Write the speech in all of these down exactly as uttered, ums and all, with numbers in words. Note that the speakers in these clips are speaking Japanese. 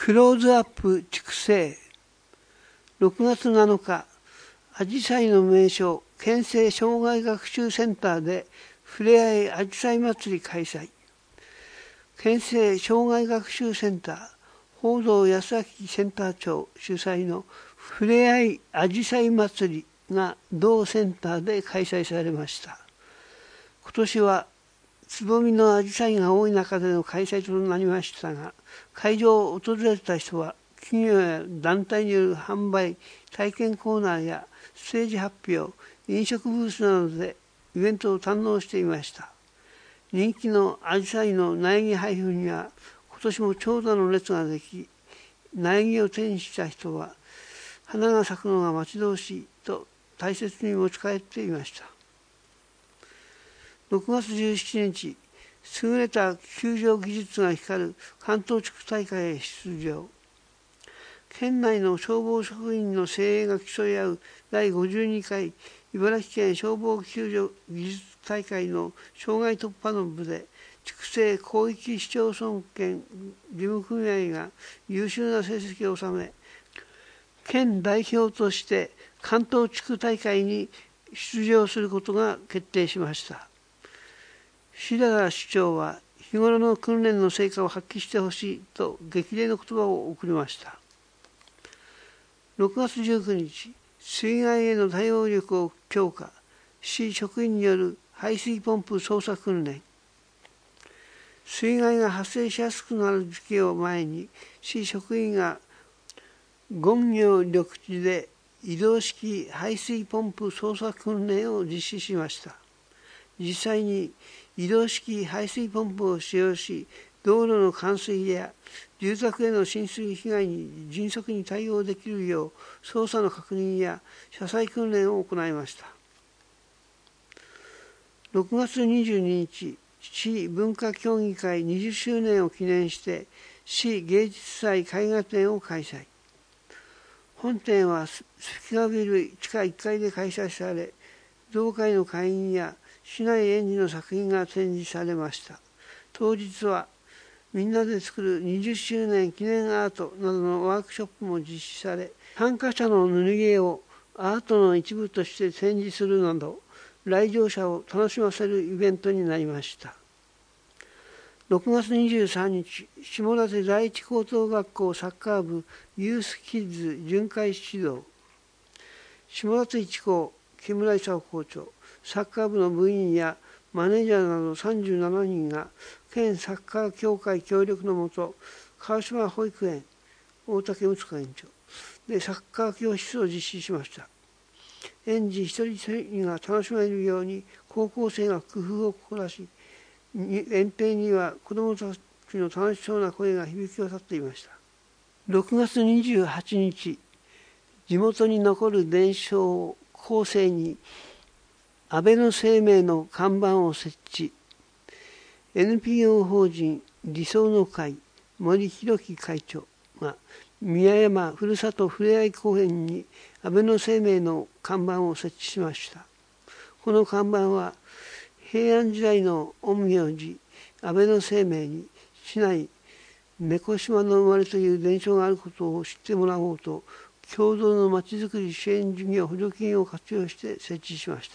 クローズアップ畜生。ろくがつなのか、アジサイの名所、県政障害学習センターでふれあいアジサイ祭り開催。県政障害学習センター、報道康明センター長主催のふれあいアジサイ祭りが同センターで開催されました。今年はつぼみのアジサイが多い中での開催となりましたが、会場を訪れた人は企業や団体による販売、体験コーナーやステージ発表、飲食ブースなどでイベントを堪能していました。人気のアジサイの苗木配布には今年も長蛇の列ができ、苗木を手にした人は花が咲くのが待ち遠しいと大切に持ち帰っていました。ろくがつじゅうしちにち、優れた救助技術が光る関東地区大会へ出場。県内の消防職員の精鋭が競い合うだいごじゅうにかい茨城県消防救助技術大会の障害突破の部で、筑西広域市町村県事務組合が優秀な成績を収め、県代表として関東地区大会に出場することが決定しました。白田市長は日頃の訓練の成果を発揮してほしいと激励の言葉を送りました。ろくがつじゅうくにち、水害への対応力を強化、市職員による排水ポンプ操作訓練。水害が発生しやすくなる時期を前に、市職員が権行緑地で移動式排水ポンプ操作訓練を実施しました。実際に移動式排水ポンプを使用し、道路の冠水や住宅への浸水被害に迅速に対応できるよう操作の確認や車載訓練を行いました。ろくがつにじゅうににち、市文化協議会にじゅっしゅうねんを記念して市芸術祭絵画展を開催。本展はスピカビル地下いっかいで開催され、同会の会員や市内園児の作品が展示されました。当日はみんなで作るにじゅっしゅうねん記念アートなどのワークショップも実施され、参加者の塗り絵をアートの一部として展示するなど、来場者を楽しませるイベントになりました。ろくがつにじゅうさんにち、下館第一高等学校サッカー部ユースキッズ巡回指導。下館一高木村勲校長、サッカー部の部員やマネージャーなどさんじゅうななにんが県サッカー協会協力のもと、川島保育園大竹睦子園長でサッカー教室を実施しました。園児一人一人が楽しめるように高校生が工夫を凝らし、園庭には子どもたちの楽しそうな声が響き渡っていました。ろくがつにじゅうはちにち、地元に残る伝承を後世に安倍の生命の看板を設置。エヌピーオー 法人理想の会森弘樹会長が宮山ふるさとふれあい公園に安倍の生命の看板を設置しました。この看板は平安時代の陰陽師安倍の生命に市内猫島の生まれという伝承があることを知ってもらおうと、共同のまちづくり支援事業補助金を活用して設置しました。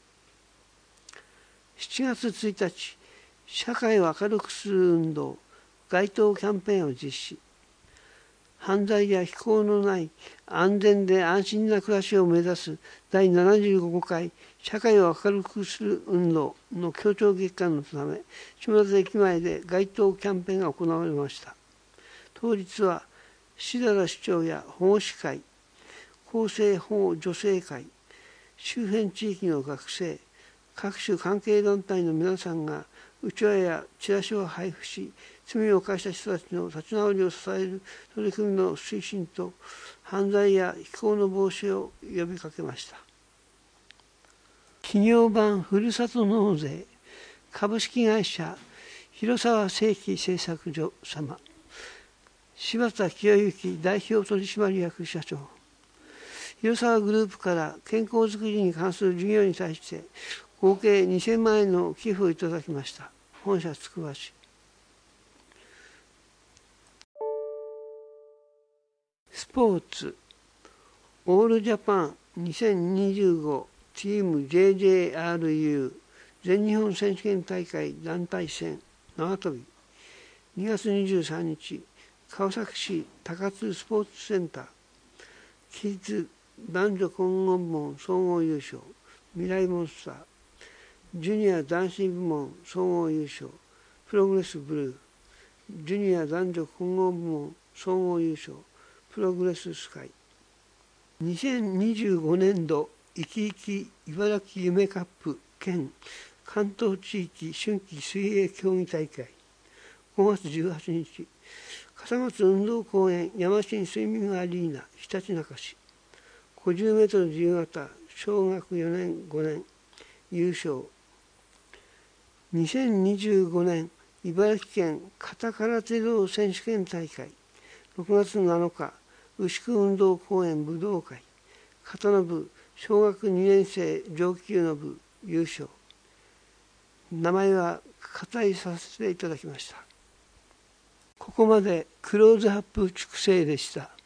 しちがつついたち、社会を明るくする運動街頭キャンペーンを実施。犯罪や非行のない安全で安心な暮らしを目指すだいななじゅうごかい社会を明るくする運動の協調月間のため、下館駅前で街頭キャンペーンが行われました。当日は白田市長や保護司会、厚生保護女性会、周辺地域の学生、各種関係団体の皆さんがうちわやチラシを配布し、罪を犯した人たちの立ち直りを支える取り組みの推進と犯罪や非行の防止を呼びかけました。企業版ふるさと納税株式会社広沢正規製作所様、柴田清之代表取締役社長。広沢グループから健康づくりに関する事業に対して合計にせんまんえんの寄付をいただきました。本社つくば市。 ポーツオールジャパンにせんにじゅうごチーム ジェイジェイアールユー 全日本選手権大会団体戦縄跳びにがつにじゅうさんにち川崎市高津スポーツセンターキッズ男女混合部門総合優勝未来モンスタージュニア男子部門総合優勝プログレスブルージュニア男女混合部門総合優勝プログレススカイにせんにじゅうごねんどいきいき茨城夢カップ兼関東地域春季水泳競技大会ごがつじゅうはちにち笠松運動公園山新スイミングアリーナひたちなか市ごじゅうメートル自由形小学よねんごねん優勝にせんにじゅうごねん茨城県片空手道選手権大会ろくがつなのか牛久運動公園武道会刀部小学にねん生上級の部優勝名前は割愛させていただきました。ここまでクローズアップ畜生でした。